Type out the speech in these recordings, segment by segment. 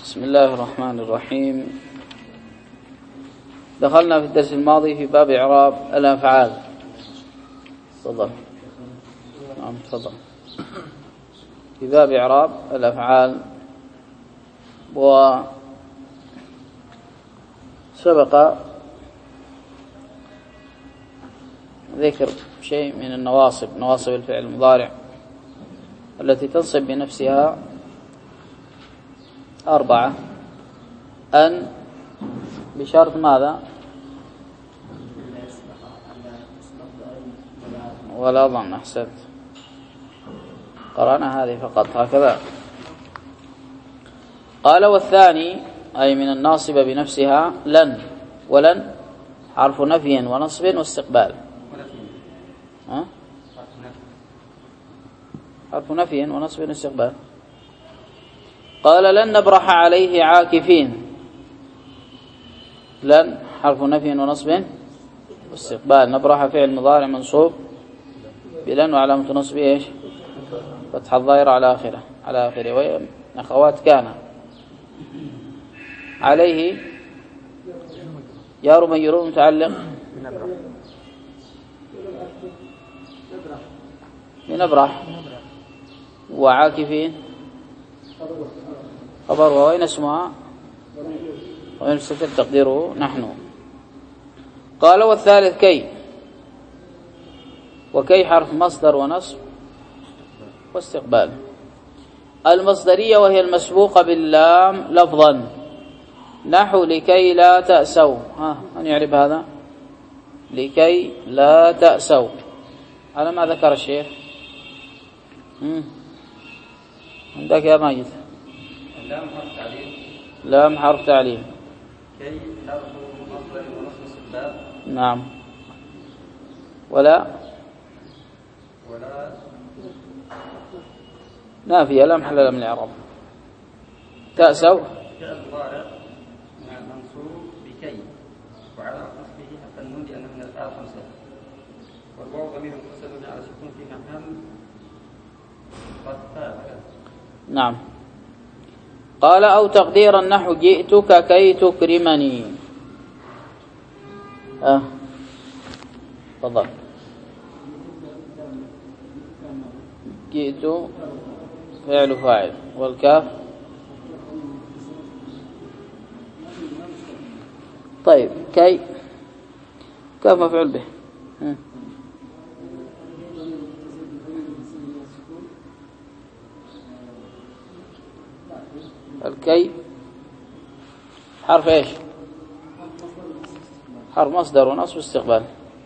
بسم الله الرحمن الرحيم. دخلنا في الدرس الماضي في باب إعراب الأفعال. تفضل. نعم تفضل. في باب إعراب الأفعال، وسبق ذكر شيء من النواصب، نواصب الفعل المضارع التي تنصب بنفسها 4. أن بشرط ماذا؟ ولا ظن. أحسنت، قرأنا هذه فقط هكذا. قال والثاني أي من الناصبة بنفسها لن، ولن حرف نفي ونصب واستقبال. حرف نفي ونصب واستقبال. قال لن نبرح عليه عاكفين. لن حرف نفي ونصب واستقبال. نبرح فعل مضارع منصوب بلن وعلامة نصبه ايش؟ فتح الظاهر على آخره وهي أخوات كان. عليه جار مجرور متعلق بنبرح، وعاكفين خبر، وين اسمها وين ستر تقديره نحن. قال والثالث كي، وكي حرف مصدر ونصب واستقبال. المصدرية وهي المسبوقة باللام لفظا، نحو لكي لا تأسوا. من يعرف هذا؟ لكي لا تأسوا على ما ذكر الشيخ. عندك يا ماجد؟ لام حرف تعليل. لام حرف تعليل. كي حرف مصدر ونصب استقبال. نعم. ولا نافية لا محل لها من الإعراب. تأسوا فعل مضارع منصوب بكي وعلى نصبه حتى النون لأنه من الأفعال 5، والواو ضمير متصل على سكون في محل رفع. نعم. قال أو تقدير النحو جئتك كي تكرمني. تفضل. جئت فعل فاعل، والكاف طيب. كي كاف مفعول به. الكي حرف ايش؟ حرف مصدر ونصب استقبال.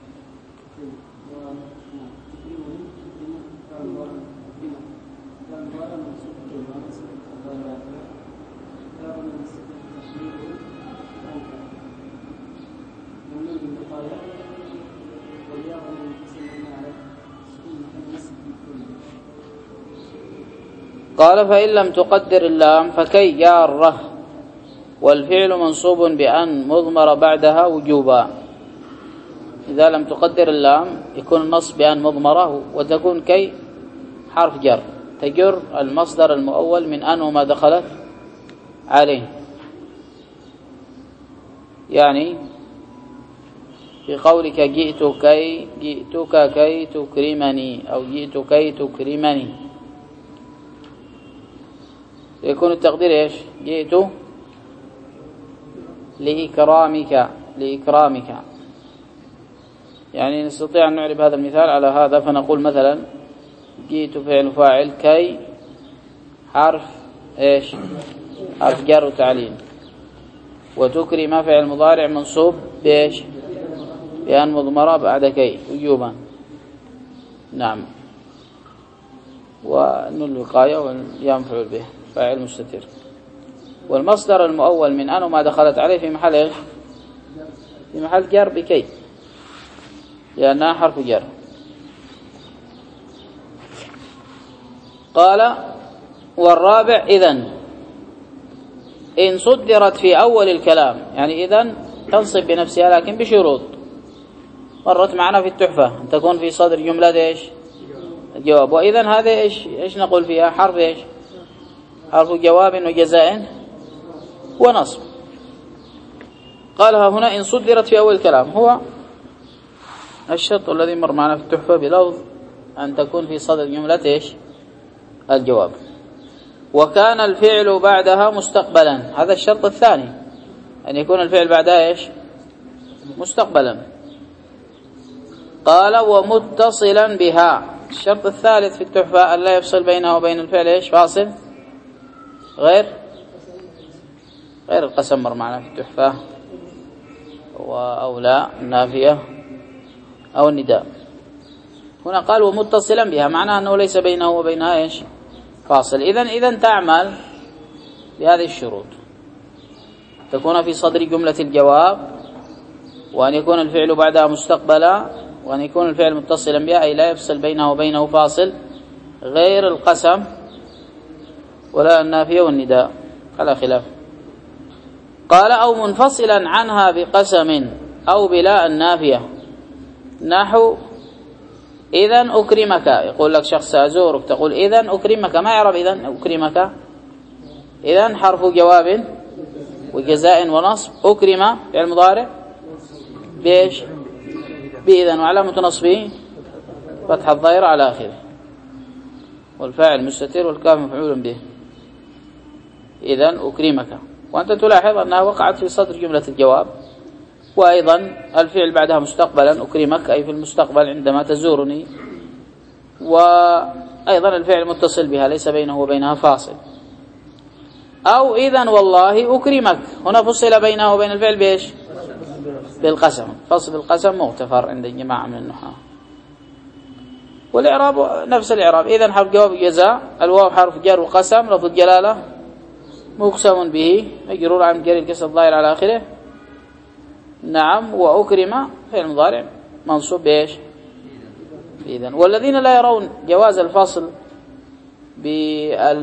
قال فإن لم تقدر اللام فكي جارة، والفعل منصوب بأن مضمر بعدها وجوبا. إذا لم تقدر اللام يكون النصب بأن مضمرة، وتكون كي حرف جر تجر المصدر المؤول من أن وما دخلت عليه. يعني في قولك جئتك كي تكرمني أو جئت كي تكرمني، يكون التقدير ايش؟ جئت لإكرامك. يعني نستطيع أن نعرب هذا المثال على هذا، فنقول مثلا جئت فعل فاعل، كي حرف ايش؟ حرف جر وتعليل، وتكرم فعل مضارع منصوب بايش؟ بأن مضمرة بعد كي وجوبا. نعم. وأن الوقاية والينفع به فاعل مستتر، والمصدر المؤول من أن وما دخلت عليه في محل ايش؟ في محل جر بكي لأنها حرف جر. قال والرابع إذن إن صدرت في أول الكلام، يعني إذن تنصب بنفسها لكن بشروط مرت معنا في التحفة، أن تكون في صدر جملة ايش؟ الجواب. وإذن هذا ايش نقول فيها؟ حرف ايش؟ حرف جواب وجزاء ونصب. قالها هنا إن صدرت في أول الكلام، هو الشرط الذي مر معنا في التحفة بلفظ أن تكون في صدر جملة إيش؟ الجواب. وكان الفعل بعدها مستقبلا، هذا الشرط الثاني، أن يكون الفعل بعدها إيش؟ مستقبلا. قال ومتصلا بها. الشرط الثالث في التحفة أن لا يفصل بينه وبين الفعل إيش؟ فاصل غير القسم مر معنا في التحفة، أو لا النافية أو النداء. هنا قال ومتصلا بها، معناه أنه ليس بينه وبينها إيش؟ فاصل. إذن تعمل بهذه الشروط: تكون في صدر جملة الجواب، وأن يكون الفعل بعدها مستقبلا، وأن يكون الفعل متصلا بها أي لا يفصل بينه وبينه فاصل غير القسم ولا النافية والنداء على خلاف. قال أو منفصلا عنها بقسم أو بلا النافية، نحو إذن أكرمك. يقول لك شخص أزورك، تقول إذن أكرمك، ما يعرف إذن أكرمك. إذن حرف جواب وجزاء ونصب. أكرم فعل مضارع بإيش؟ بإذن، وعلامة نصبه فتح الظاهر على آخره، والفاعل مستتر والكاف مفعول به. إذن أكرمك، وأنت تلاحظ أنها وقعت في صدر جملة الجواب، وأيضا الفعل بعدها مستقبلا أكرمك أي في المستقبل عندما تزورني، وأيضا الفعل متصل بها ليس بينه وبينها فاصل. أو إذن والله أكرمك، هنا فصل بينه وبين الفعل بإيش؟ بالقسم. فصل بالقسم مغتفر عند جماعة من النحاة. والإعراب نفس الإعراب: إذن حرف جواب جزاء، الواو حرف جر وقسم، لفظ الجلالة مقسم به مجرور عن جر الكسر الظاهر على آخره. نعم. وأكرم فعل مضارع منصوب بإيش؟ إذن. والذين لا يرون جواز الفصل بال